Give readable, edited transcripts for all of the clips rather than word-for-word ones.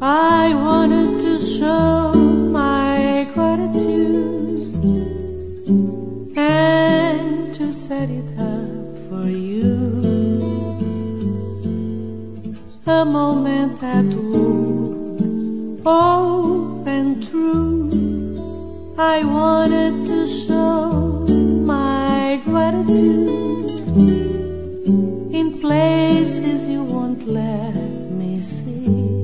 I wanted to show my gratitude and to set it up for you, a moment that would open true. I wanted to show my gratitude in places you won't let me see.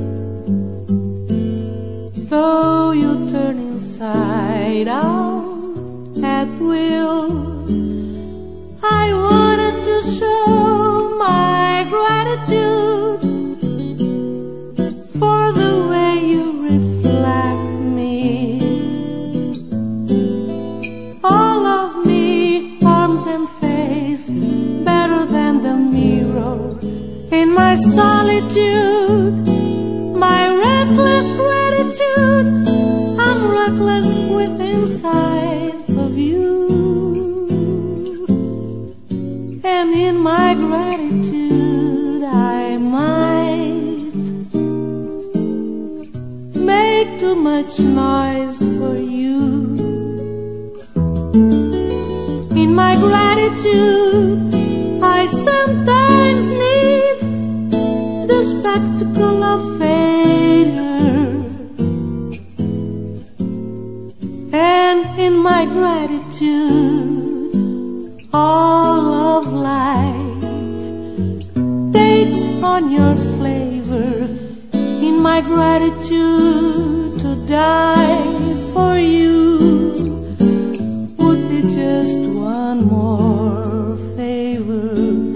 Though you turn inside out at will, I wanted to show my gratitude for the way you reflect me. All of me, arms and face, better than the mirror. In my solitude, my restless gratitude, I'm reckless with inside of you. And in my gratitude, I might make too much noise for you. In my gratitude, I sometimes need the spectacle of failure. And in my gratitude, all of life takes on your flavor. In my gratitude, to die for you would be just one more favor.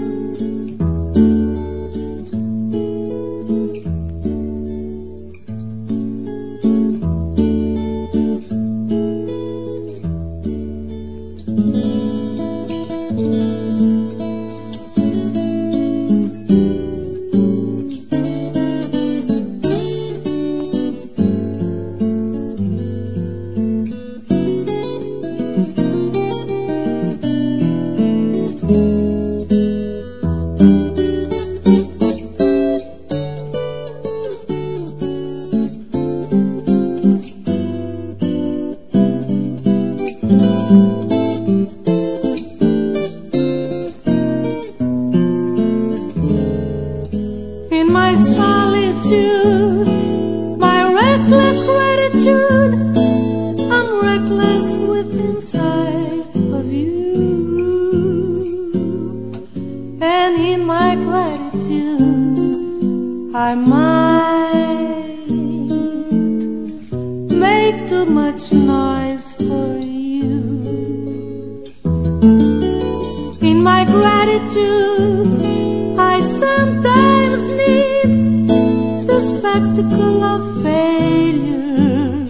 In my solitude, my restless gratitude, I'm reckless with inside of you. And in my gratitude, I might make too much noise for you. In my gratitude, I sometimes need the spectacle of failure.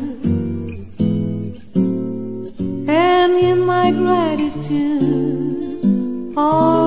And in my gratitude, all